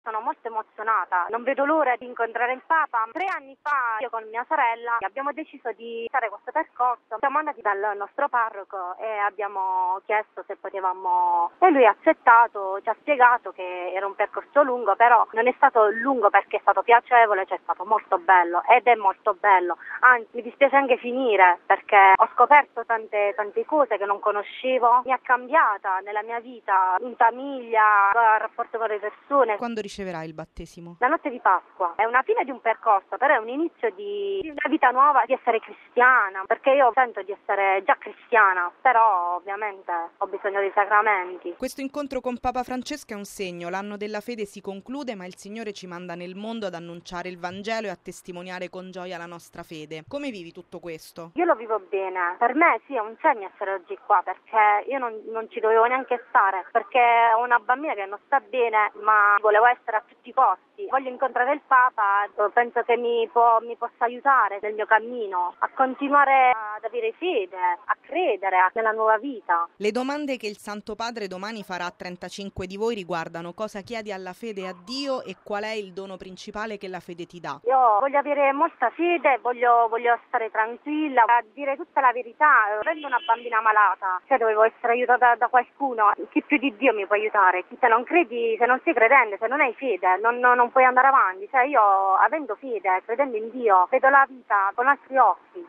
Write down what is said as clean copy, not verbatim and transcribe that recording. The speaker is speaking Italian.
sono molto emozionata. Non vedo l'ora di incontrare il Papa. 3 anni fa io con mia sorella abbiamo deciso di fare questo percorso. Siamo andati dal nostro parroco e abbiamo chiesto se potevamo, e lui ha accettato, ci ha spiegato che era un percorso lungo, però non è stato lungo perché è stato piacevole, cioè è stato molto bello ed è molto bello. Anzi, mi dispiace anche finire perché ho scoperto tante cose che non conoscevo. Mi ha cambiata nella mia vita, in famiglia, il rapporto con le persone. Quando riceverai il battesimo? La notte di Pasqua. È una fine di un percorso, però è un inizio di una vita nuova, di essere cristiana, perché io sento di essere già cristiana, però ovviamente ho bisogno dei sacramenti. Questo incontro con Papa Francesco è un segno, l'anno della fede si conclude, ma il Signore ci manda nel mondo ad annunciare il Vangelo e a testimoniare con gioia la nostra fede. Come vivi tutto questo? Io lo vivo bene, per me sì è un segno essere oggi qua, perché io non ci dovevo neanche stare, perché ho una bambina che non sta bene, ma volevo essere a tutti i costi. Voglio incontrare il Papa, penso che mi possa aiutare nel mio cammino, a continuare ad avere fede, a credere nella nuova vita. Le domande che il Santo Padre domani farà a 35 di voi riguardano cosa chiedi alla fede e a Dio e qual è il dono principale che la fede ti dà. Io voglio avere molta fede, voglio stare tranquilla, a dire tutta la verità. Avendo una bambina malata, cioè dovevo essere aiutata da qualcuno. Chi più di Dio mi può aiutare? Se non credi, se non sei credente, se non hai fede, non puoi andare avanti. Cioè io, avendo fede, credendo in Dio, vedo la vita con altri occhi.